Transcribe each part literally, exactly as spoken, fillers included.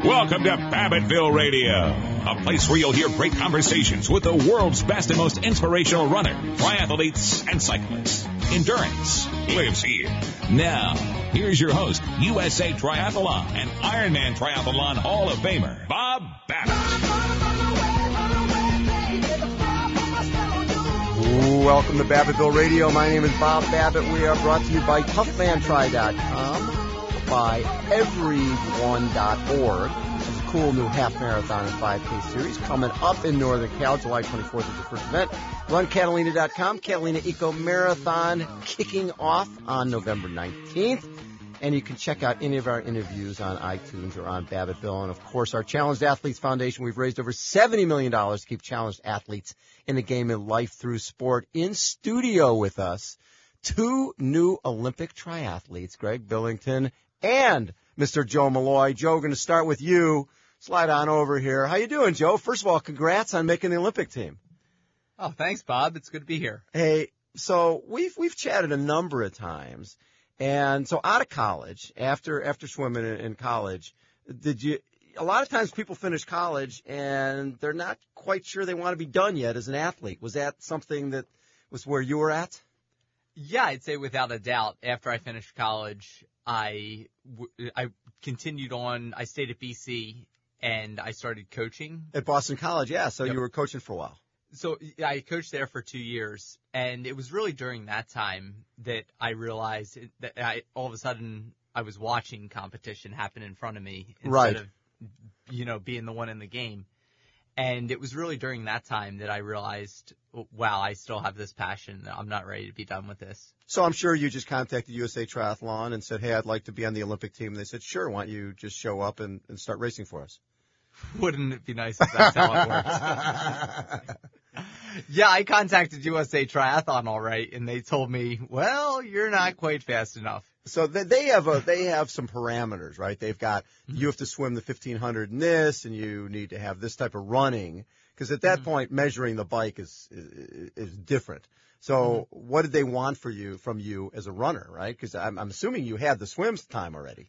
Welcome to Babbittville Radio, a place where you'll hear great conversations with the world's best and most inspirational runner, triathletes, and cyclists. Endurance lives here. Now, here's your host, U S A Triathlon and Ironman Triathlon Hall of Famer, Bob Babbitt. Welcome to Babbittville Radio. My name is Bob Babbitt. We are brought to you by tough man tri dot com, by everyone dot org. There's a cool new half marathon and five K series coming up in Northern Cal. July twenty-fourth is the first event. run catalina dot com, Catalina Eco Marathon kicking off on November nineteenth. And you can check out any of our interviews on iTunes or on Babbittville. And, of course, our Challenged Athletes Foundation. We've raised over seventy million dollars to keep challenged athletes in the game of life through sport. In studio with us, two new Olympic triathletes, Greg Billington and Mister Joe Malloy. Joe, going to start with you. Slide on over here. How you doing, Joe? First of all, congrats on making the Olympic team. Oh, thanks, Bob. It's good to be here. Hey, so we've we've chatted a number of times. And so out of college, after after swimming in, in college, did you – a lot of times people finish college and they're not quite sure they want to be done yet as an athlete. Was that something that was where you were at? Yeah, I'd say without a doubt. After I finished college, I, I continued on. I stayed at B C and I started coaching. At Boston College, yeah. So Yep. You were coaching for a while. So I coached there for two years, and it was really during that time that I realized that I, all of a sudden I was watching competition happen in front of me instead Right. of, you know, being the one in the game. And it was really during that time that I realized, wow, I still have this passion. I'm not ready to be done with this. So I'm sure you just contacted U S A Triathlon and said, hey, I'd like to be on the Olympic team. And they said, sure, why don't you just show up and, and start racing for us? Wouldn't it be nice if that's how it works? Yeah, I contacted U S A Triathlon, all right, and they told me, well, you're not quite fast enough. So they they have a they have some parameters, right? They've got you have to swim the fifteen hundred in this, and you need to have this type of running, because at that mm-hmm. point measuring the bike is is, is different. So mm-hmm. what did they want for you from you as a runner, right? Because I'm, I'm assuming you had the swims time already.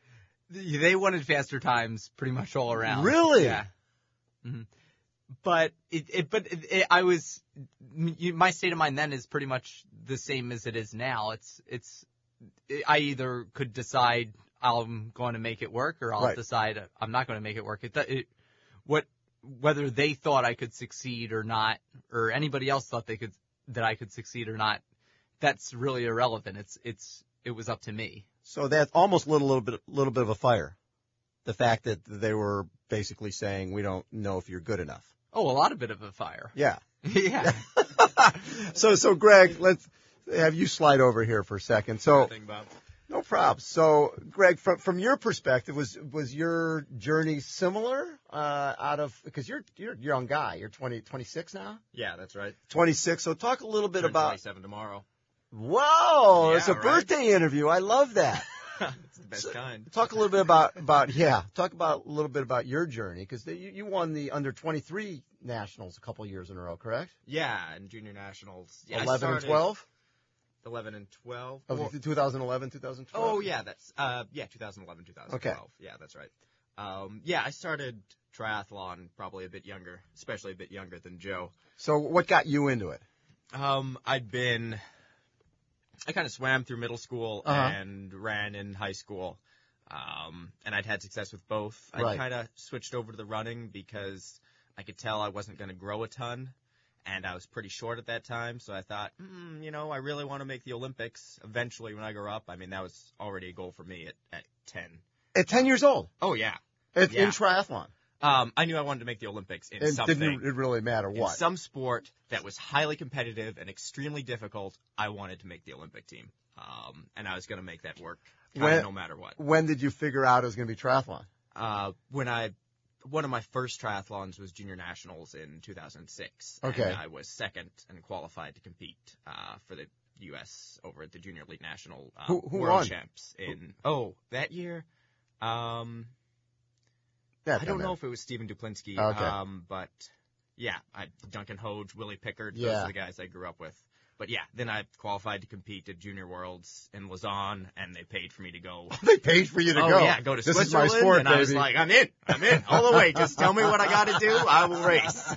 They wanted faster times pretty much all around. Really? Yeah. Mm-hmm. But it, it but it, it, I was my state of mind then is pretty much the same as it is now. It's it's I either could decide I'm going to make it work, or I'll right. decide I'm not going to make it work. It, it what whether they thought I could succeed or not, or anybody else thought they could that I could succeed or not, that's really irrelevant. It's it's it was up to me. So that's almost a little, little bit little bit of a fire. The fact that they were basically saying we don't know if you're good enough. Oh, a lot of bit of a fire. Yeah. Yeah. so, so Greg, let's have you slide over here for a second. So, Thing, Bob. no problem. So, Greg, from from your perspective, was was your journey similar? Uh, out of because you're you're a young guy. You're twenty, twenty-six now. Yeah, that's right. twenty-six. So, talk a little bit Turn about. twenty-seven tomorrow. Whoa, Yeah, it's a right? birthday interview. I love that. It's the best So, kind. Talk a little bit about, about yeah. Talk about a little bit about your journey, because you, you won the under twenty-three nationals a couple of years in a row, correct? Yeah, and junior nationals. Yeah, I Eleven and started twelve. Eleven and twelve. Of Well, twenty eleven, twenty twelve. oh yeah, that's uh yeah, twenty eleven, twenty twelve. Okay. Yeah, that's right. Um, yeah, I started triathlon probably a bit younger, especially a bit younger than Joe. So what got you into it? Um, I'd been, I kind of swam through middle school Uh-huh. and ran in high school. Um, and I'd had success with both. I Right. kind of switched over to the running because I could tell I wasn't going to grow a ton, and I was pretty short at that time. So I thought, mm, you know, I really want to make the Olympics eventually when I grow up. I mean, that was already a goal for me at, at ten. At ten years old. Oh, yeah. At, Yeah. In triathlon. Um, I knew I wanted to make the Olympics in It something. didn't it really matter In what. some sport that was highly competitive and extremely difficult, I wanted to make the Olympic team. Um, and I was going to make that work kind When- of no matter what. When did you figure out it was going to be triathlon? Uh, when I, one of my first triathlons was junior nationals in two thousand six. Okay. And I was second and qualified to compete, uh, for the U S over at the Junior League National, uh, Who- who World won? Champs in, oh, that year, um, Yeah, I don't know if it was Stephen Duplinski, Okay. um, but yeah, I, Duncan Hoge, Willie Pickard, those Yeah. are the guys I grew up with. but yeah, then I qualified to compete at Junior Worlds in Lausanne, and they paid for me to go. They paid for you to oh, go. yeah, go to this Switzerland. Is my sport, and baby. I was like, I'm in. I'm in. All the way. Just tell me what I got to do. I will race.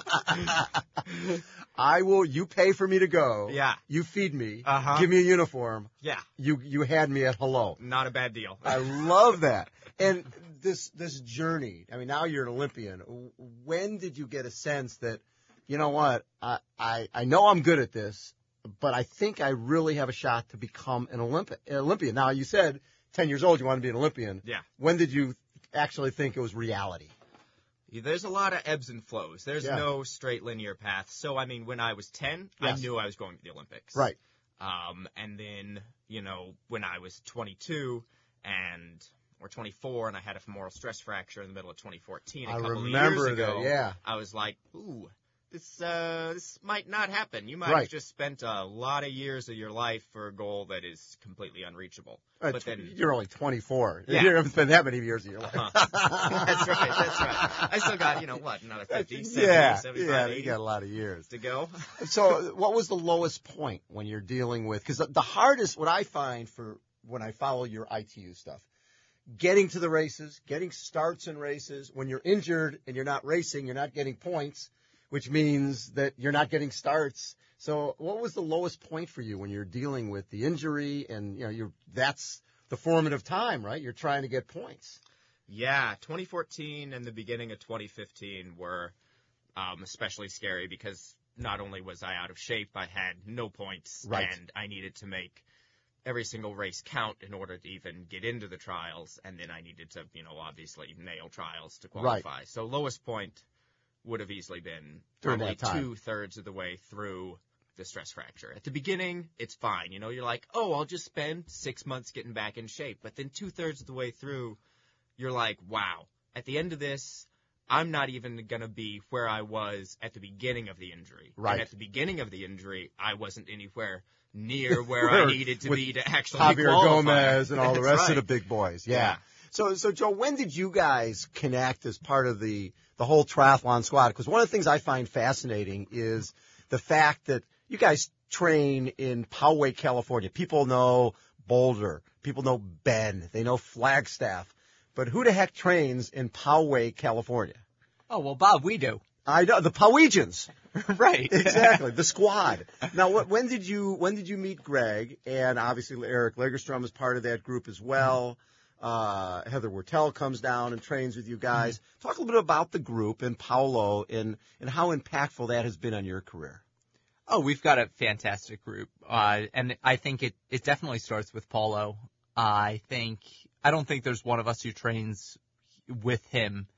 I will. You pay for me to go. Yeah. You feed me. Uh-huh. Give me a uniform. Yeah. You you had me at hello. Not a bad deal. I love that. And this this journey. I mean, now you're an Olympian. When did you get a sense that, you know what, I I, I know I'm good at this, but I think I really have a shot to become an Olympi- Olympian. Now, you said ten years old you wanted to be an Olympian. Yeah. When did you actually think it was reality? There's a lot of ebbs and flows. There's Yeah. no straight linear path. So, I mean, when I was ten, Yes. I knew I was going to the Olympics. Right. Um, and then, you know, when I was twenty-two and or twenty-four and I had a femoral stress fracture in the middle of twenty fourteen, a I couple remember of years ago, that, yeah. I was like, ooh, this uh, this might not happen. You might Right. have just spent a lot of years of your life for a goal that is completely unreachable. Uh, but tw- then you're only twenty-four. Yeah. You haven't spent that many years of your life. Uh-huh. That's right. That's right. I still got, you know, what, another fifty, seventy, yeah, seventy-five, yeah, eighty you got a lot of years. to go. So what was the lowest point when you're dealing with, because the, the hardest, what I find for when I follow your I T U stuff, getting to the races, getting starts in races, when you're injured and you're not racing, you're not getting points, which means that you're not getting starts. So what was the lowest point for you when you're dealing with the injury and, you know, you're, that's the formative time, right? You're trying to get points. Yeah, twenty fourteen and the beginning of twenty fifteen were um, especially scary because not only was I out of shape, I had no points, Right. and I needed to make every single race count in order to even get into the trials, and then I needed to, you know, obviously nail trials to qualify. So lowest point would have easily been During probably that time. two-thirds of the way through the stress fracture. At the beginning, it's fine. You know, you're like, oh, I'll just spend six months getting back in shape. But then two-thirds of the way through, you're like, wow, at the end of this, I'm not even going to be where I was at the beginning of the injury. Right. And at the beginning of the injury, I wasn't anywhere near where I needed to With be to actually Javier qualify. Gomez and all the That's rest right. of the big boys. Yeah. Yeah. So, so Joe, when did you guys connect as part of the, the whole triathlon squad? Because one of the things I find fascinating is the fact that you guys train in Poway, California. People know Boulder. People know Bend. They know Flagstaff. But who the heck trains in Poway, California? Oh, well, Bob, we do. I know the Powegians. Right. Exactly, the squad. Now, what, when did you when did you meet Greg? And obviously, Eric Lagerstrom is part of that group as well. Uh, Heather Wertel comes down and trains with you guys. Talk a little bit about the group and Paulo and and how impactful that has been on your career. Oh, we've got a fantastic group, uh, and I think it, it definitely starts with Paulo. I think I don't think there's one of us who trains with him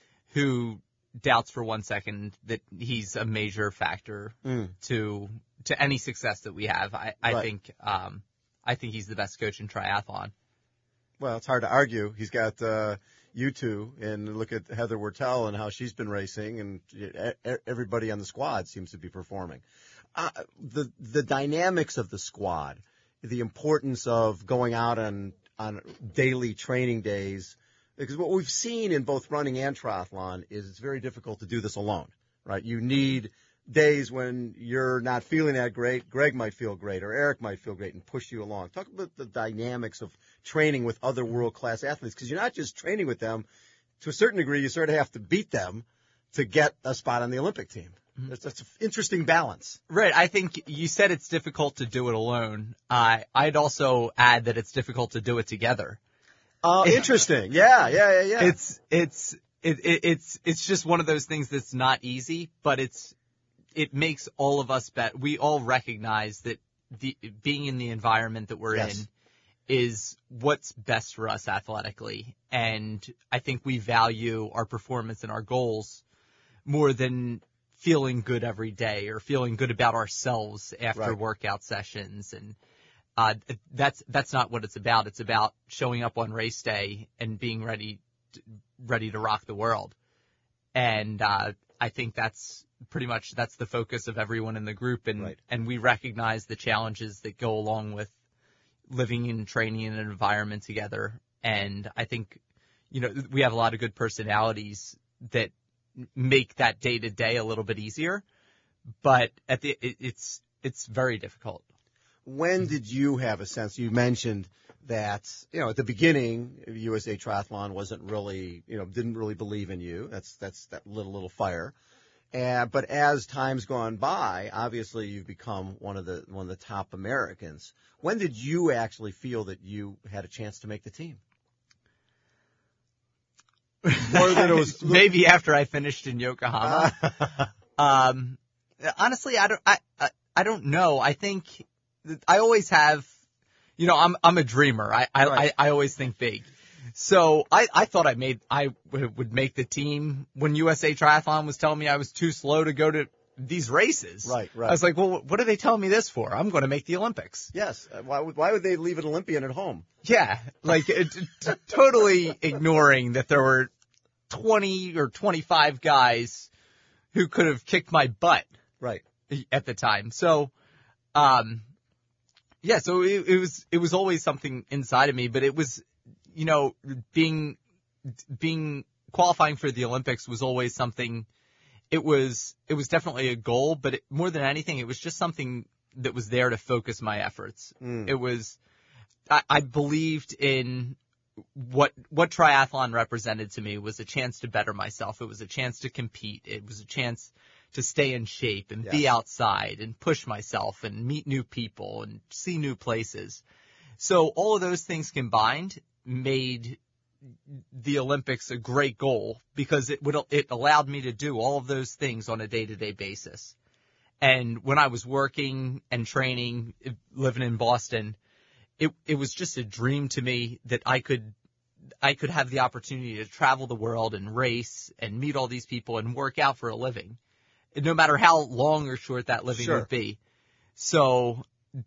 who doubts for one second that he's a major factor Mm. to to any success that we have. I, I Right. think um, I think he's the best coach in triathlon. Well, it's hard to argue. He's got uh, you two, and look at Heather Wertel and how she's been racing, and e- everybody on the squad seems to be performing. Uh, the the dynamics of the squad, the importance of going out on on daily training days, because what we've seen in both running and triathlon is it's very difficult to do this alone, right? You need days when you're not feeling that great. Greg might feel great, or Eric might feel great, and push you along. Talk about the dynamics of training with other world-class athletes, because you're not just training with them. To a certain degree, you sort of have to beat them to get a spot on the Olympic team. Mm-hmm. That's, that's an interesting balance. Right. I think you said it's difficult to do it alone. Uh, I'd also add that it's difficult to do it together. Uh, interesting. Yeah, yeah, yeah, yeah. It's it's it, it, it's it's just one of those things that's not easy, but it's it makes all of us better. We all recognize that the being in the environment that we're Yes. in is what's best for us athletically, and I think we value our performance and our goals more than feeling good every day or feeling good about ourselves after Right. workout sessions. And uh, that's that's not what it's about. It's about showing up on race day and being ready to, ready to rock the world. And uh, I think that's pretty much that's the focus of everyone in the group. And Right. and we recognize the challenges that go along with living and training in an environment together. And I think, you know, we have a lot of good personalities that make that day to day a little bit easier. But at the it, it's it's very difficult. When did you have a sense? You mentioned that, you know, at the beginning, U S A Triathlon wasn't really, you know, didn't really believe in you. That's that's that little little fire. And but as time's gone by, obviously you've become one of the one of the top Americans. When did you actually feel that you had a chance to make the team? Or that it was maybe after I finished in Yokohama. um, honestly, I don't I, I I don't know. I think I always have. You know, I'm I'm a dreamer. I I, right. I, I always think big. So I, I thought I made I would make the team when U S A Triathlon was telling me I was too slow to go to these races. Right, right. I was like, well, what are they telling me this for? I'm going to make the Olympics. Yes. Why would why would they leave an Olympian at home? Yeah, like it, t- totally ignoring that there were twenty or twenty-five guys who could have kicked my butt. Right. At the time. So, um. Yeah, so it, it was it was always something inside of me, but it was, you know, being being qualifying for the Olympics was always something. It was it was definitely a goal, but it, more than anything, it was just something that was there to focus my efforts. Mm. It was I, I believed in what what triathlon represented to me was a chance to better myself. It was a chance to compete. It was a chance to stay in shape and yes. be outside and push myself and meet new people and see new places. So all of those things combined made the Olympics a great goal because it would it allowed me to do all of those things on a day-to-day basis. And when I was working and training, living in Boston, it it was just a dream to me that I could I could have the opportunity to travel the world and race and meet all these people and work out for a living, no matter how long or short that living sure. would be. So,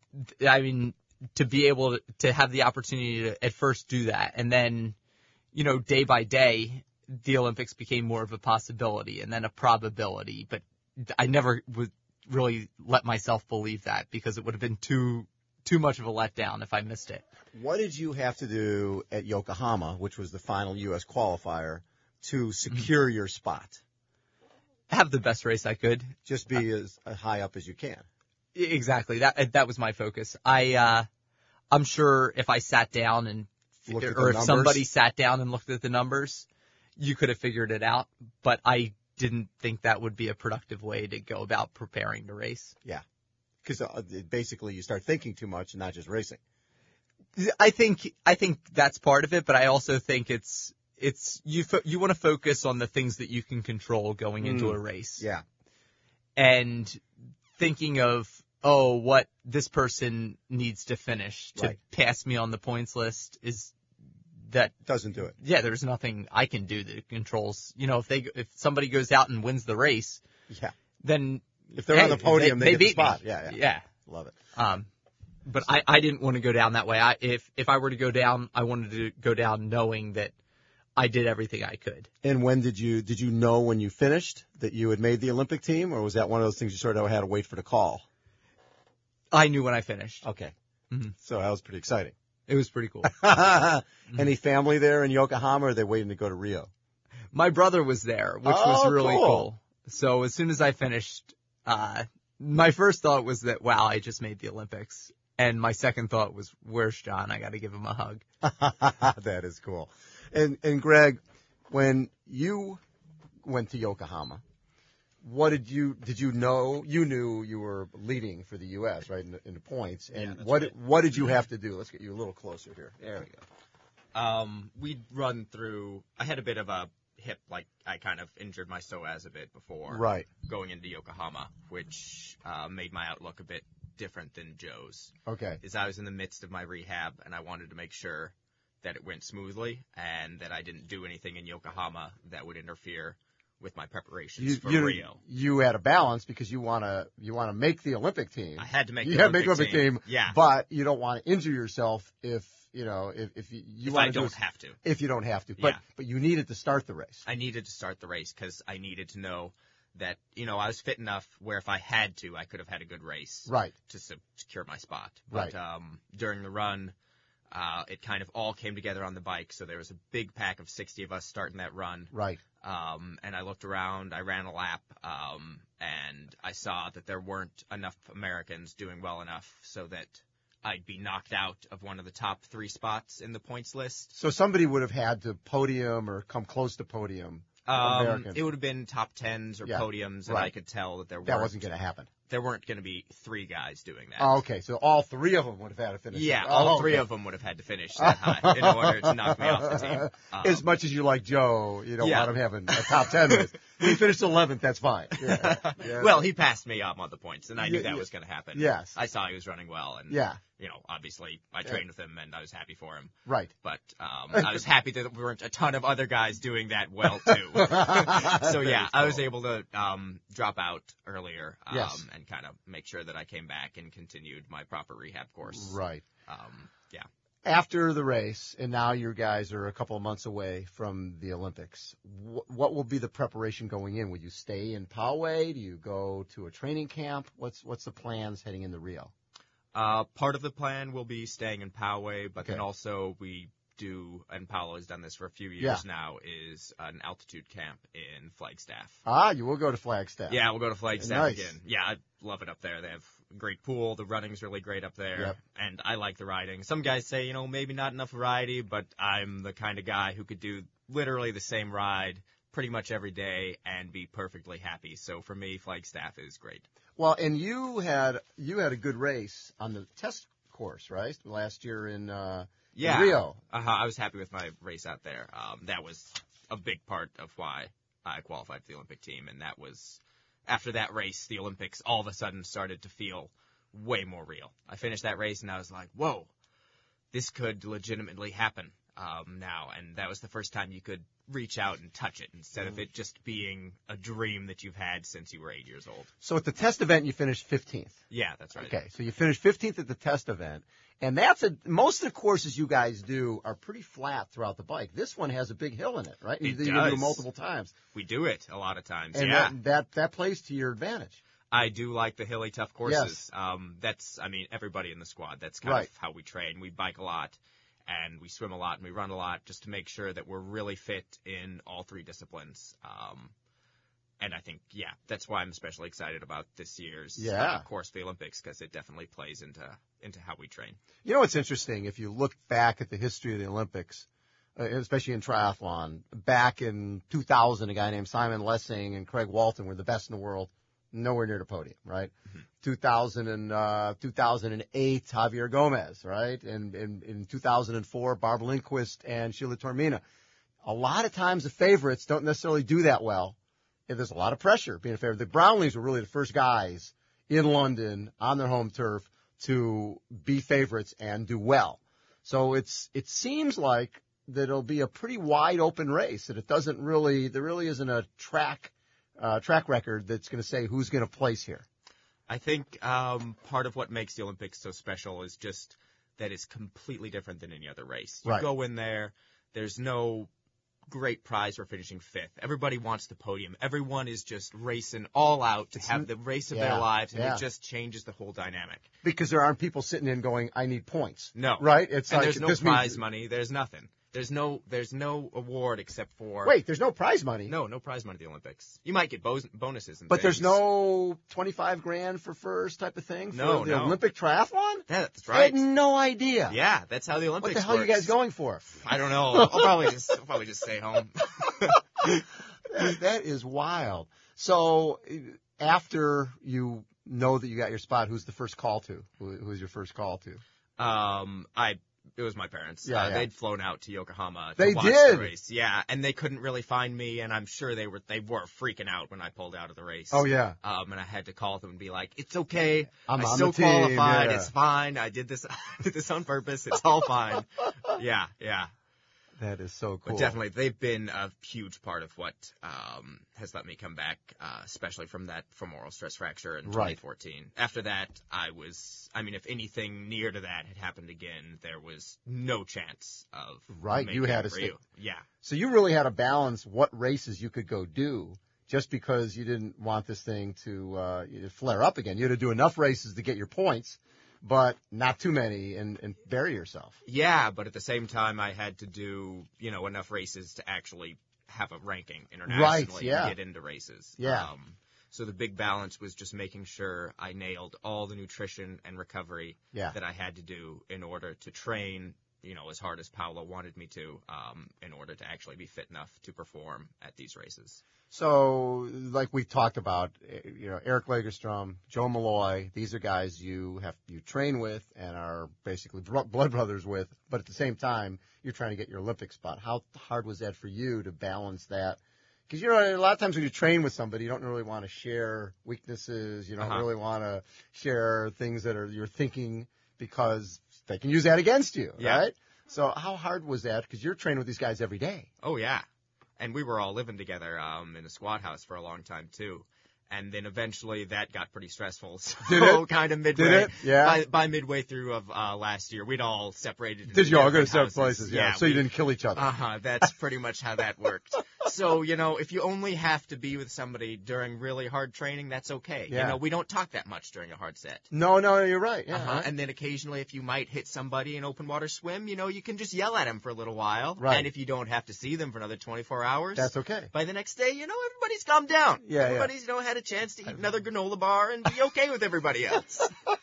I mean, to be able to, to have the opportunity to at first do that, and then, you know, day by day, the Olympics became more of a possibility and then a probability. But I never would really let myself believe that because it would have been too too much of a letdown if I missed it. What did you have to do at Yokohama, which was the final U S qualifier, to secure mm-hmm. your spot? Have the best race I could. Just be uh, as high up as you can. Exactly. That that was my focus. I uh, I'm sure if I sat down and Looked at or the if somebody sat down and looked at the numbers, you could have figured it out. But I didn't think that would be a productive way to go about preparing to race. Yeah, because uh, basically you start thinking too much and not just racing. I think I think that's part of it, but I also think it's. It's you. Fo- you want to focus on the things that you can control going into mm. a race. Yeah, and thinking of oh, what this person needs to finish to right. pass me on the points list is that doesn't do it. Yeah, there's nothing I can do that controls. You know, if they if somebody goes out and wins the race, yeah, then if they're hey, on the podium, they, they, they get the beat spot. me. Yeah, yeah, yeah, love it. Um, but I I didn't want to go down that way. I if if I were to go down, I wanted to go down knowing that I did everything I could. And when did you did you know when you finished that you had made the Olympic team, or was that one of those things you sort of had to wait for the call? I knew when I finished. Okay, mm-hmm. So that was pretty exciting. It was pretty cool. mm-hmm. Any family there in Yokohama, or are they waiting to go to Rio? My brother was there, which oh, was really cool. cool. So as soon as I finished, uh, my first thought was that, wow, I just made the Olympics. And my second thought was, where's John? I got to give him a hug. That is cool. And and Greg, when you went to Yokohama, what did you did you know? You knew you were leading for the U S, right, in the, in the points. And yeah, what right. what did you have to do? Let's get you a little closer here. There we go. Um, we'd run through. I had a bit of a hip, like I kind of injured my psoas a bit before right. going into Yokohama, which uh, made my outlook a bit different than Joe's. Okay. Is I was in the midst of my rehab, and I wanted to make sure that it went smoothly and that I didn't do anything in Yokohama that would interfere with my preparations you, for you, Rio. You had a balance because you want to you want to make the Olympic team. I had to make you the had to Olympic, make the Olympic team. team. Yeah. But you don't want to injure yourself if you know if if you, you if want I to do don't it, have to. If you don't have to. But Yeah. but you needed to start the race. I needed to start the race because I needed to know that, you know, I was fit enough where if I had to, I could have had a good race Right. to se- secure my spot. Right. But um, during the run, uh, it kind of all came together on the bike. So there was a big pack of sixty of us starting that run. Right. Um, and I looked around, I ran a lap, um, and I saw that there weren't enough Americans doing well enough so that I'd be knocked out of one of the top three spots in the points list. So somebody would have had to podium or come close to podium. Um, American. it would have been top tens or Yeah, podiums, and right. I could tell that there That weren't, wasn't going to happen. there weren't going to be three guys doing that. Oh, okay. So all three of them would have had to finish. Yeah, it. all Oh, three okay. of them would have had to finish that high in order to knock me off the team. Um, As much as you like Joe, you don't yeah. want him having a top ten race. He finished eleventh, that's fine. Yeah. Yeah. well, he passed me up on the points, and I knew Yeah, that yeah. was going to happen. Yes. I saw he was running well, and Yeah. you know, obviously, I trained with him, and I was happy for him. Right. But um, I was happy that there weren't a ton of other guys doing that well too. So yeah, I was able to um, drop out earlier um, Yes. and kind of make sure that I came back and continued my proper rehab course. Right. Um, yeah. After the race, and now you guys are a couple of months away from the Olympics, wh- what will be the preparation going in? Will you stay in Poway? Do you go to a training camp? What's what's the plans heading into Rio? Uh, part of the plan will be staying in Poway, but Okay. then also we do, and Paolo has done this for a few years Yeah. now, is an altitude camp in Flagstaff. Ah, you will go to Flagstaff. Yeah, we'll go to Flagstaff Nice. again. Yeah, I love it up there. They have a great pool. The running's really great up there. Yep. And I like the riding. Some guys say, you know, maybe not enough variety, but I'm the kind of guy who could do literally the same ride pretty much every day and be perfectly happy. So for me, Flagstaff is great. Well, and you had you had a good race on the test course, right? Last year in, uh, in Yeah. Rio. Uh-huh. I was happy with my race out there. Um, that was a big part of why I qualified for the Olympic team. And that was, after that race, the Olympics all of a sudden started to feel way more real. I finished that race and I was like, whoa, this could legitimately happen um, now. And that was the first time you could reach out and touch it instead of it just being a dream that you've had since you were eight years old. So at the test event, you finished fifteenth. Yeah, that's right. Okay, so you finished fifteenth at the test event, and that's a most of the courses you guys do are pretty flat throughout the bike. This one has a big hill in it, right? It you, you do it does. multiple times, We do it a lot of times. and yeah. that, that that plays to your advantage. I do like the hilly, tough courses. Yes. Um, that's, I mean, everybody in the squad. That's kind Right. of how we train. We bike a lot, and we swim a lot, and we run a lot, just to make sure that we're really fit in all three disciplines. Um, and I think, yeah, that's why I'm especially excited about this year's Yeah. uh, course for the Olympics, because it definitely plays into into how we train. You know what's interesting? If you look back at the history of the Olympics, uh, especially in triathlon, back in two thousand, a guy named Simon Lessing and Craig Walton were the best in the world, nowhere near the podium, right? Mm-hmm. two thousand and, uh, two thousand eight, Javier Gomez, right? And in, in two thousand four, Barbara Lindquist and Sheila Tormina. A lot of times the favorites don't necessarily do that well. And there's a lot of pressure being a favorite. The Brownlees were really the first guys in London on their home turf to be favorites and do well. So it's it seems like that it'll be a pretty wide open race, that it doesn't really there really isn't a track uh, track record that's going to say who's going to place here. I think um, part of what makes the Olympics so special is just that it's completely different than any other race. You Right. go in there, there's no great prize for finishing fifth. Everybody wants the podium. Everyone is just racing all out to have the race of yeah, their lives, and yeah. it just changes the whole dynamic. Because there aren't people sitting in going, I need points. No. Right? It's And like, there's no this prize means, money. There's nothing. There's no there's no award except for Wait, there's no prize money. no no prize money at the Olympics. You might get bo- bonuses and But there's things. no twenty-five grand for first type of thing for No, the no. Olympic triathlon? That's I right. had no idea. Yeah, that's how the Olympics What the hell are you works. guys going for? I don't know. I'll probably just I'll probably just stay home. that, that is wild. So uh, after you know that you got your spot, who's the first call to? Who, who's your first call to? Um, I it was my parents. Yeah, uh, yeah. They'd flown out to Yokohama to They watch did? the race. Yeah, and they couldn't really find me, and I'm sure they were they were freaking out when I pulled out of the race. Oh, yeah. Um, and I had to call them and be like, "It's okay. I'm I on still the team, qualified. yeah." It's fine. I did this. I did this on purpose. It's all fine." Yeah, yeah. That is so cool. But definitely, they've been a huge part of what um, has let me come back, uh, especially from that femoral stress fracture in Right. twenty fourteen. After that, I was, I mean, if anything near to that had happened again, there was no chance of Right, you making had to Rio. stay- Yeah. So you really had to balance what races you could go do just because you didn't want this thing to uh, flare up again. You had to do enough races to get your points, but not too many and, and bury yourself. Yeah, but at the same time, I had to do, you know, enough races to actually have a ranking internationally Right, yeah. and get into races. Yeah. Um, so the big balance was just making sure I nailed all the nutrition and recovery Yeah. that I had to do in order to train, you know, as hard as Paolo wanted me to, um, in order to actually be fit enough to perform at these races. So, like we talked about, eh, you know, Eric Lagerstrom, Joe Malloy, these are guys you have you train with and are basically bro- blood brothers with, but at the same time, you're trying to get your Olympic spot. How hard was that for you to balance that? Because, you know, a lot of times when you train with somebody, you don't really want to share weaknesses. You don't Uh-huh. really want to share things that are you're thinking because they can use that against you, Yeah. right? So how hard was that? Because you're training with these guys every day. Oh, yeah. And we were all living together um, in a squad house for a long time, too. And then eventually that got pretty stressful. So Did it? kind of midway. Did it? Yeah. By, by midway through of uh, last year, we'd all separated. Did you all go to different separate houses. places? Yeah. so you we- didn't kill each other. Uh-huh. That's pretty much how that worked. So, you know, if you only have to be with somebody during really hard training, that's okay. Yeah. You know, we don't talk that much during a hard set. No, no, you're right. Yeah. Uh-huh. And then occasionally, if you might hit somebody in open water swim, you know, you can just yell at them for a little while. Right. And if you don't have to see them for another twenty-four hours, That's okay. by the next day, you know, everybody's calmed down. Yeah, yeah. Everybody's, you know, had a chance to eat another granola bar and be okay with everybody else.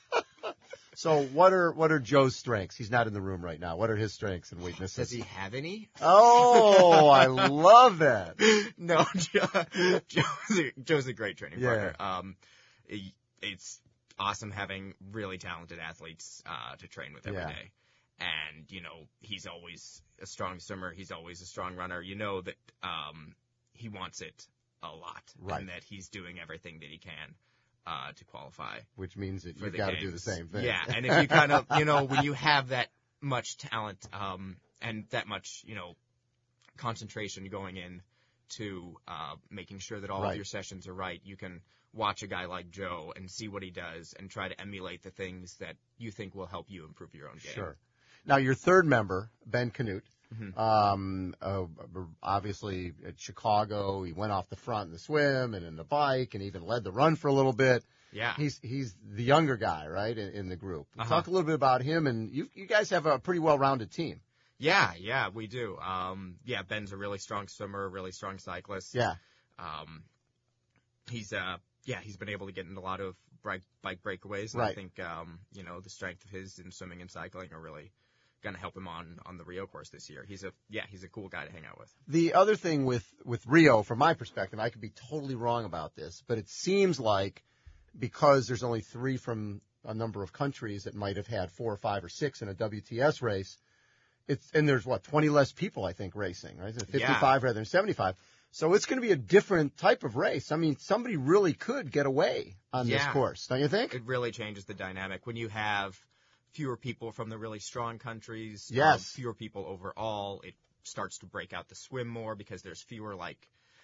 So what are what are Joe's strengths? He's not in the room right now. What are his strengths and weaknesses? Does he have any? Oh, I love that. No, Joe, Joe's, a, Joe's a great training Yeah. partner. Um, he- it's awesome having really talented athletes uh, to train with every Yeah. day. And, you know, he's always a strong swimmer. He's always a strong runner. You know that um, he wants it a lot. Right. And that he's doing everything that he can uh, to qualify. Which means that for you've the got to do the games. same thing. Yeah, and if you kind of, you know, when you have that much talent um, and that much, you know, concentration going in to uh, making sure that all Right. of your sessions are right, you can watch a guy like Joe and see what he does and try to emulate the things that you think will help you improve your own game. Sure. Now, your third member, Ben Canute, Mhm. um, uh, obviously at Chicago, he went off the front in the swim and in the bike and even led the run for a little bit. Yeah. He's he's the younger guy, right, in, in the group. Uh-huh. Talk a little bit about him, and you you guys have a pretty well-rounded team. Yeah, yeah, we do. Um, yeah, Ben's a really strong swimmer, a really strong cyclist. Yeah. Um, he's uh, yeah, he's been able to get in a lot of bike bike breakaways, and I Right. think um, you know, the strength of his in swimming and cycling are really going to help him on on the Rio course this year. He's a yeah, he's a cool guy to hang out with. The other thing with, with Rio, from my perspective, I could be totally wrong about this, but it seems like because there's only three from a number of countries that might have had four or five or six in a W T S race, it's and there's, what, twenty less people, I think, racing, right? fifty-five rather than seventy-five. So it's going to be a different type of race. I mean, somebody really could get away on this Yeah. course, don't you think? It really changes the dynamic when you have fewer people from the really strong countries. um, Yes. fewer people overall. It starts to break out the swim more because there's fewer like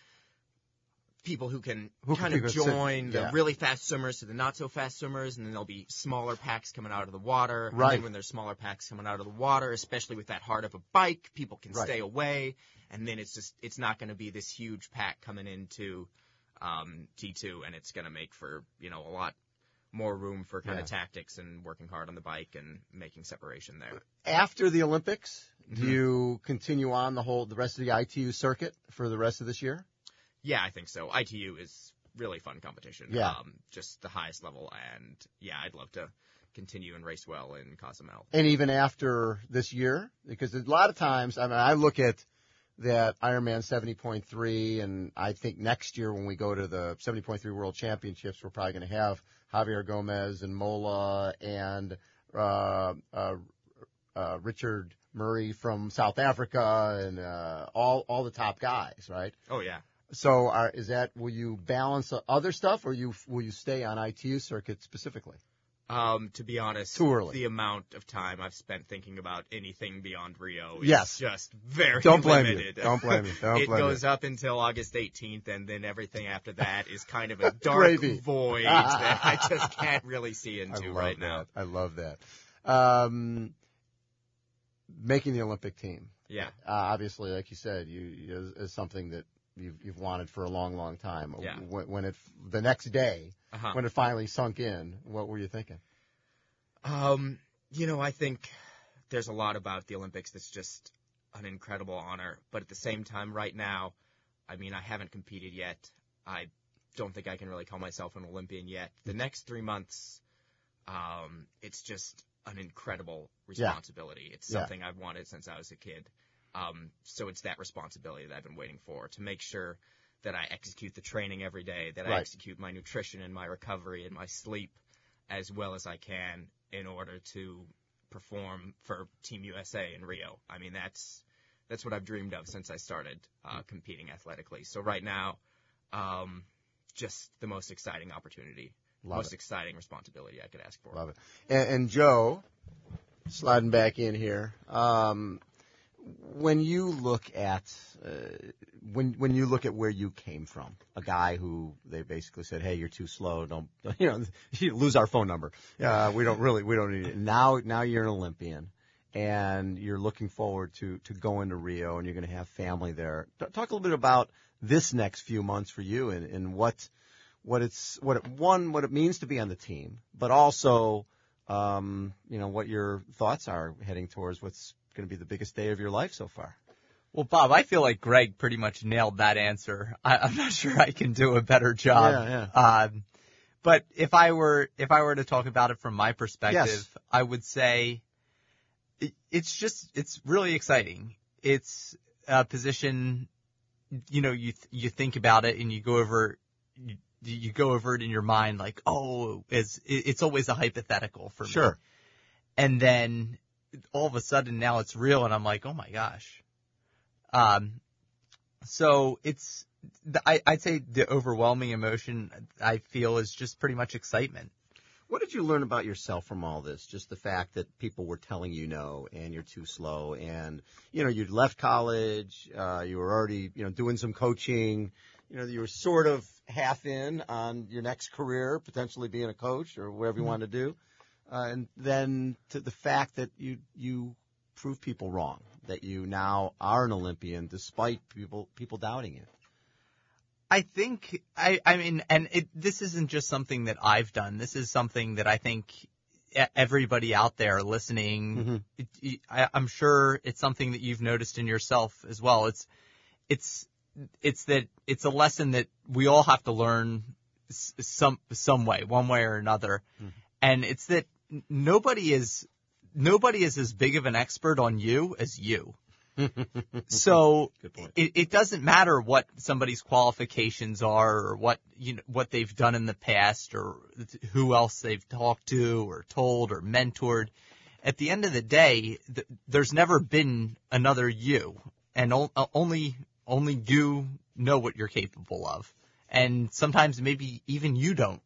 people who can Who can kind of pick a sit- join yeah. the really fast swimmers to the not so fast swimmers, and then there'll be smaller packs coming out of the water. And Right. then when there's smaller packs coming out of the water, especially with that hard of a bike, people can Right. stay away, and then it's just it's not going to be this huge pack coming into um, T two, and it's going to make for you know a lot more room for kind Yeah. of tactics and working hard on the bike and making separation there. After the Olympics, do Mhm. you continue on the whole the rest of the I T U circuit for the rest of this year? Yeah, I think so. I T U is really fun competition. Yeah. Um, just the highest level, and yeah, I'd love to continue and race well in Cozumel. And even after this year, because a lot of times, I mean, I look at that Ironman seventy point three, and I think next year when we go to the seventy point three World Championships, we're probably going to have Javier Gomez and Mola and uh, uh, uh, Richard Murray from South Africa and uh, all all the top guys, right? Oh yeah. So, are, is that will you balance other stuff, or you will you stay on I T U circuit specifically? Um, to be honest, Too early. the amount of time I've spent thinking about anything beyond Rio is Yes. just very Don't blame you. limited. Don't blame you. Don't it blame you. goes up until August eighteenth, and then everything after that is kind of a dark Gravy. void that I just can't really see I into love right that. now. I love that. Um, making the Olympic team. Yeah. Uh, obviously, like you said, you, you is, is something that you've, you've wanted for a long, long time. Yeah. When, when it the next day, Uh-huh. when it finally sunk in, what were you thinking? Um, you know, I think there's a lot about the Olympics that's just an incredible honor. But at the same time, right now, I mean, I haven't competed yet. I don't think I can really call myself an Olympian yet. The next three months, um, it's just an incredible responsibility. Yeah. It's something yeah. I've wanted since I was a kid. Um, so it's that responsibility that I've been waiting for, to make sure that I execute the training every day, that right. I execute my nutrition and my recovery and my sleep as well as I can in order to perform for Team U S A in Rio. I mean, that's that's what I've dreamed of since I started uh, competing athletically. So right now, um, just the most exciting opportunity, Love most it. exciting responsibility I could ask for. Love it. And, and Joe, sliding back in here, um, when you look at uh, when when you look at where you came from, a guy who they basically said, "Hey, you're too slow. Don't you know? You lose our phone number. Uh, we don't really we don't need it." Now now you're an Olympian, and you're looking forward to to going to Rio, and you're going to have family there. Talk a little bit about this next few months for you, and, and what what it's what it, one what it means to be on the team, but also um, you know what your thoughts are heading towards what's going to be the biggest day of your life so far. Well, Bob, I feel like Greg pretty much nailed that answer. I, I'm not sure I can do a better job. Yeah, yeah. Um, but if I were if I were to talk about it from my perspective, yes. I would say it, it's just it's really exciting. It's a position, you know, you th- you think about it and you go over you, you go over it in your mind like, oh, it's it's always a hypothetical for me. Sure. And then all of a sudden now it's real, and I'm like, oh my gosh. Um, so it's, I, I'd say the overwhelming emotion I feel is just pretty much excitement. What did you learn about yourself from all this? Just the fact that people were telling you no, and you're too slow, and, you know, you'd left college, uh, you were already, you know, doing some coaching, you know, you were sort of half in on your next career, potentially being a coach or whatever you mm-hmm. want to do. Uh, and then to the fact that you you prove people wrong, that you now are an Olympian despite people people doubting you. I think I I mean, and it, this isn't just something that I've done. This is something that I think everybody out there listening, mm-hmm. it, it, I, I'm sure it's something that you've noticed in yourself as well. It's it's it's that it's a lesson that we all have to learn some some way, one way or another, mm-hmm. and it's that. Nobody is nobody is as big of an expert on you as you. So it, it doesn't matter what somebody's qualifications are or what you know what they've done in the past or who else they've talked to or told or mentored. At the end of the day, th- there's never been another you, and o- only only you know what you're capable of. And sometimes maybe even you don't.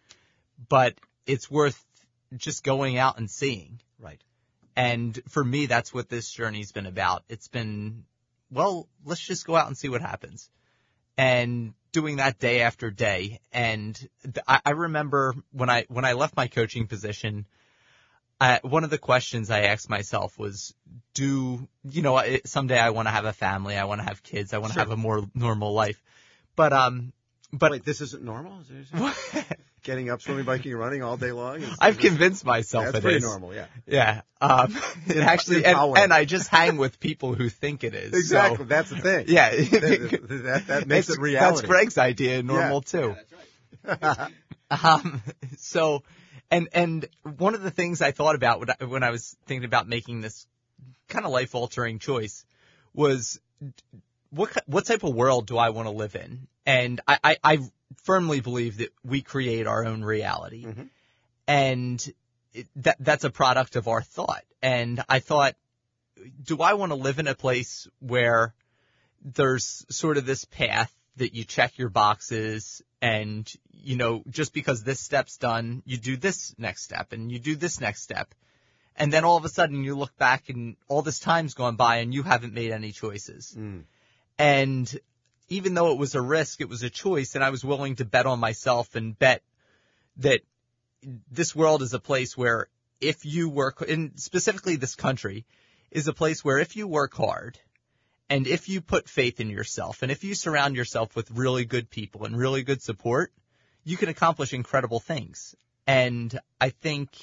But it's worth just going out and seeing. Right. And for me, that's what this journey's been about. It's been, well, let's just go out and see what happens. And doing that day after day. And th- I, I remember when I, when I left my coaching position, I, one of the questions I asked myself was, do, you know, it, someday I want to have a family. I want to have kids. I want to sure. have a more normal life. But, um, but. Wait, this isn't normal? Is there getting up, swimming, biking, and running all day long? Is, I've is convinced myself that's it pretty is. normal, yeah. Yeah. Um, it actually, and, and I just hang with people who think it is. Exactly. So, that's the thing. Yeah. that, that, that makes it's, it reality. That's Greg's idea, normal yeah. too. Yeah, that's right. um, so, and, and one of the things I thought about when I, when I was thinking about making this kind of life altering choice was what, what type of world do I want to live in? And I, I, I firmly believe that we create our own reality. Mm-hmm. And it, that that's a product of our thought. And I thought, do I want to live in a place where there's sort of this path that you check your boxes and, you know, just because this step's done, you do this next step and you do this next step. And then all of a sudden you look back and all this time's gone by and you haven't made any choices. Mm. And even though it was a risk, it was a choice, and I was willing to bet on myself and bet that this world is a place where if you work, and specifically this country, is a place where if you work hard and if you put faith in yourself and if you surround yourself with really good people and really good support, you can accomplish incredible things. And I think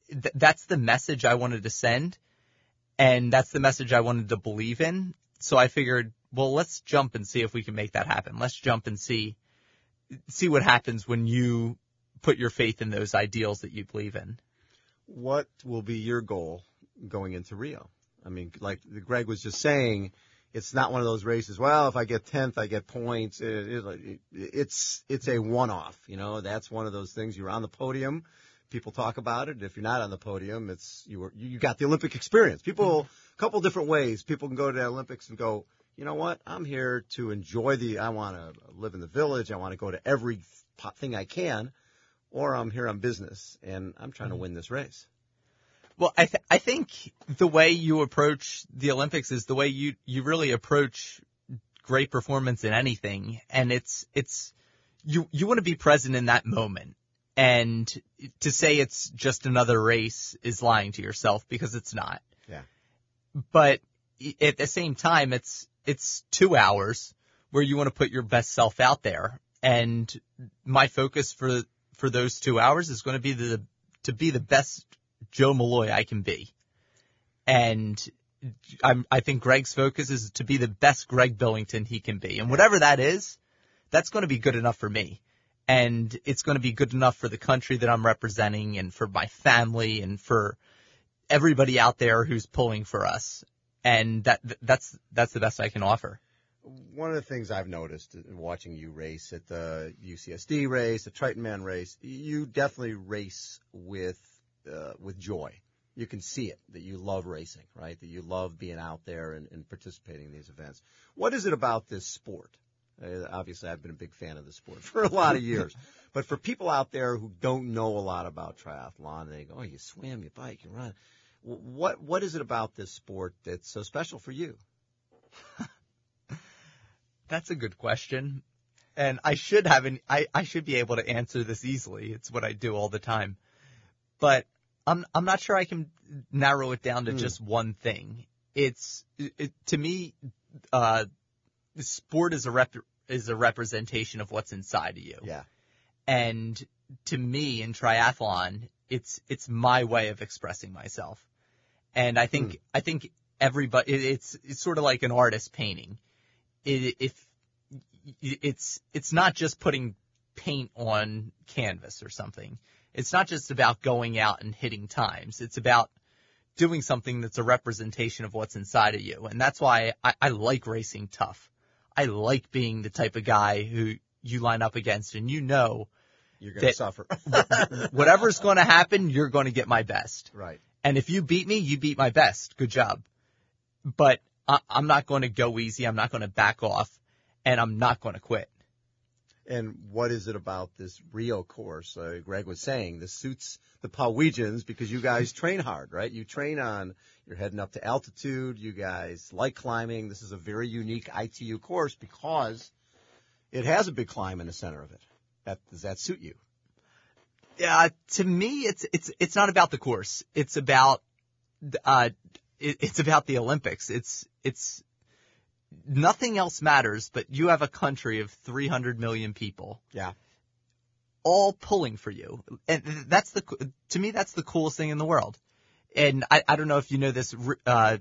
th- that's the message I wanted to send, and that's the message I wanted to believe in. So I figured, well, let's jump and see if we can make that happen. Let's jump and see see what happens when you put your faith in those ideals that you believe in. What will be your goal going into Rio? I mean, like Greg was just saying, it's not one of those races, well, if I get tenth, I get points. It, it, it's it's a one-off, you know. That's one of those things. You're on the podium. People talk about it. If you're not on the podium, it's you were you got the Olympic experience. People, a couple different ways. People can go to the Olympics and go, you know what? I'm here to enjoy the, I want to live in the village. I want to go to every thing I can. Or I'm here on business, and I'm trying to win this race. Well, I th- I think the way you approach the Olympics is the way you, you really approach great performance in anything. And it's, it's, you, you want to be present in that moment. And to say it's just another race is lying to yourself, because it's not. Yeah. But at the same time, it's, it's two hours where you want to put your best self out there. And my focus for, for those two hours is going to be the, to be the best Joe Malloy I can be. And I'm, I think Greg's focus is to be the best Greg Billington he can be. And whatever that is, that's going to be good enough for me. And it's going to be good enough for the country that I'm representing, and for my family, and for everybody out there who's pulling for us. And that that's that's the best I can offer. One of the things I've noticed in watching you race at the U C S D race, the Triton Man race, you definitely race with uh, with joy. You can see it, that you love racing, right? That you love being out there and, and participating in these events. What is it about this sport? Uh, obviously, I've been a big fan of the sport for a lot of years. But for people out there who don't know a lot about triathlon, they go, oh, you swim, you bike, you run. What What is it about this sport that's so special for you? That's a good question. And I should have an, I, I should be able to answer this easily. It's what I do all the time. But I'm I'm not sure I can narrow it down to mm. just one thing. It's it, to me, uh, sport is a rep, is a representation of what's inside of you. Yeah. And to me, in triathlon, it's it's my way of expressing myself. And I think mm. I think everybody, it, it's it's sort of like an artist painting. It, if it's it's not just putting paint on canvas or something. It's not just about going out and hitting times. It's about doing something that's a representation of what's inside of you. And that's why I, I like racing tough. I like being the type of guy who you line up against and you know you're going to suffer. Whatever's going to happen, you're going to get my best. Right. And if you beat me, you beat my best. Good job. But I, I'm not going to go easy. I'm not going to back off. And I'm not going to quit. And what is it about this Rio course? Uh, Greg was saying this suits the Powegians because you guys train hard, right? You train on, you're heading up to altitude. You guys like climbing. This is a very unique I T U course because it has a big climb in the center of it. That, does that suit you? Yeah, to me, it's it's it's not about the course. It's about uh, it, it's about the Olympics. It's it's. Nothing else matters, but you have a country of three hundred million people. Yeah. All pulling for you. And that's the, to me, that's the coolest thing in the world. And I, I don't know if you know this, uh,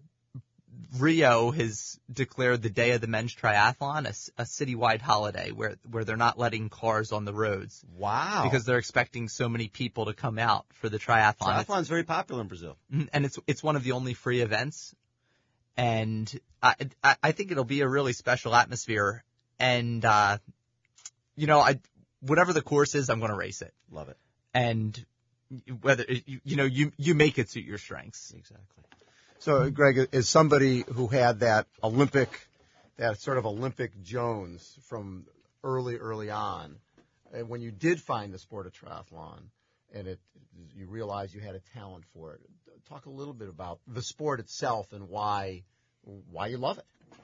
Rio has declared the day of the men's triathlon a, a citywide holiday where, where they're not letting cars on the roads. Wow. Because they're expecting so many people to come out for the triathlon. Triathlon's very popular in Brazil. And it's, it's one of the only free events. And I, I think it'll be a really special atmosphere. And, uh, you know, I, whatever the course is, I'm going to race it. Love it. And whether, you, you know, you, you make it suit your strengths. Exactly. So, Greg, as somebody who had that Olympic, that sort of Olympic Jones from early, early on, and when you did find the sport of triathlon, and it, you realized you had a talent for it. Talk a little bit about the sport itself and why why you love it.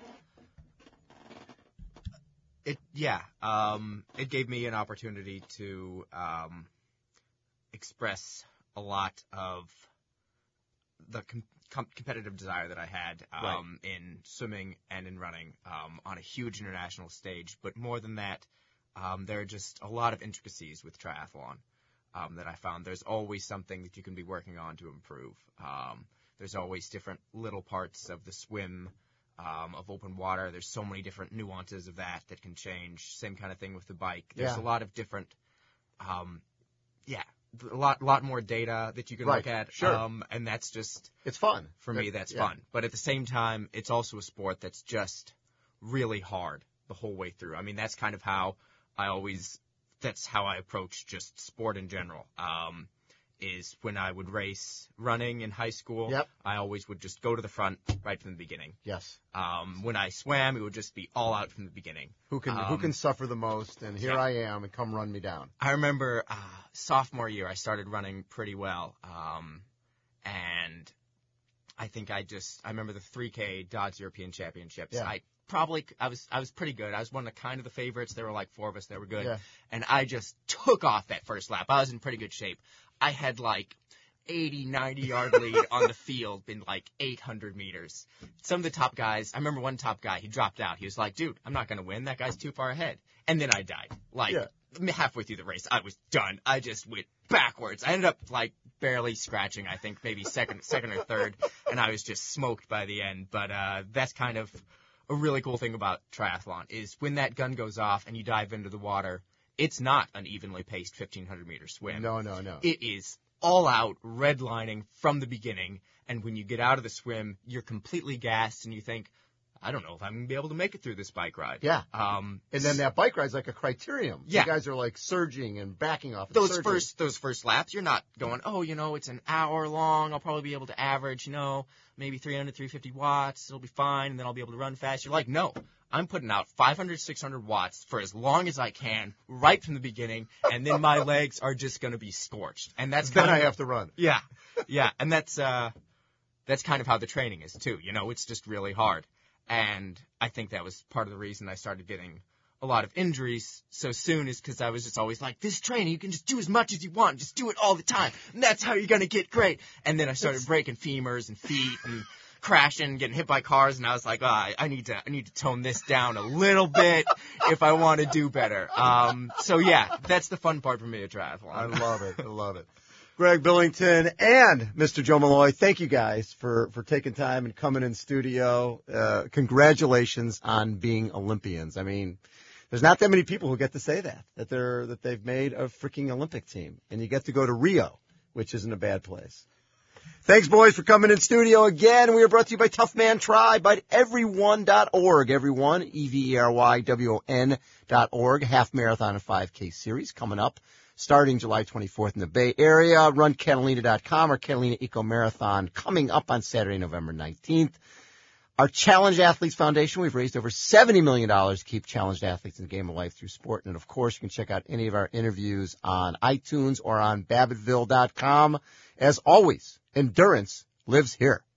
It yeah, um, it gave me an opportunity to um, express a lot of the com- com- competitive desire that I had um, right. in swimming and in running um, on a huge international stage. But more than that, um, there are just a lot of intricacies with triathlon. um, that I found. There's always something that you can be working on to improve. Um, there's always different little parts of the swim, um, of open water. There's so many different nuances of that that can change. Same kind of thing with the bike. There's Yeah. a lot of different, um, yeah, a lot, lot more data that you can Right, look at. sure. Um, and that's just, It's fun. for me, It- that's yeah. fun. But at the same time, it's also a sport that's just really hard the whole way through. I mean, that's kind of how I always, that's how I approach just sport in general. Um, is when I would race running in high school, Yep. I always would just go to the front right from the beginning. Yes. Um, when I swam, it would just be all out from the beginning. Who can who Um, can suffer the most? And here yeah. I am, and come run me down. I remember uh, sophomore year, I started running pretty well, um, and I think I just I remember the three K Dodge European Championships. Yeah. I probably I was I was pretty good. I was one of kind of the favorites. There were like four of us that were good, Yeah. and I just took off that first lap. I was in pretty good shape. I had like eighty, ninety yard lead on the field in like eight hundred meters. Some of the top guys, I remember one top guy, he dropped out. He was like, dude, I'm not going to win. That guy's too far ahead. And then I died. Like Yeah. halfway through the race, I was done. I just went backwards. I ended up like barely scratching, I think maybe second, second or third. And I was just smoked by the end. But, uh, that's kind of a really cool thing about triathlon is when that gun goes off and you dive into the water, it's not an evenly paced fifteen hundred meter swim. No, no, no. It is all out redlining from the beginning. And when you get out of the swim, you're completely gassed and you think, I don't know if I'm going to be able to make it through this bike ride. Yeah. Um, And then that bike ride's like a criterium. Yeah. You guys are like surging and backing off. And those surging. first those first laps, you're not going, oh, you know, it's an hour long. I'll probably be able to average, you know, maybe three hundred, three fifty watts. It'll be fine, and then I'll be able to run fast. You're like, no, I'm putting out five hundred, six hundred watts for as long as I can, right from the beginning, and then my legs are just going to be scorched. And that's Then kind I of, have to run. yeah, yeah, and that's uh, that's kind of how the training is too. You know, it's just really hard, and I think that was part of the reason I started getting a lot of injuries so soon is because I was just always like, this training, you can just do as much as you want. Just do it all the time. And that's how you're going to get great. And then I started breaking femurs and feet and crashing and getting hit by cars. And I was like, oh, I, I need to, I need to tone this down a little bit if I want to do better. Um, so yeah, that's the fun part for me at triathlon. I love it. I love it. Greg Billington and Mister Joe Malloy, thank you guys for, for taking time and coming in studio. Uh, congratulations on being Olympians. I mean, there's not that many people who get to say that, that they're, that they've made a freaking Olympic team. And you get to go to Rio, which isn't a bad place. Thanks, boys, for coming in studio again. We are brought to you by Tough Man Tribe, by everyone dot org. Everyone, E V E R Y W O N dot org. Half marathon and five K series coming up starting July twenty-fourth in the Bay Area. Run Catalina dot com or Catalina Eco Marathon coming up on Saturday, November nineteenth. Our Challenged Athletes Foundation, we've raised over seventy million dollars to keep challenged athletes in the game of life through sport. And, of course, you can check out any of our interviews on iTunes or on Babbittville dot com. As always, endurance lives here.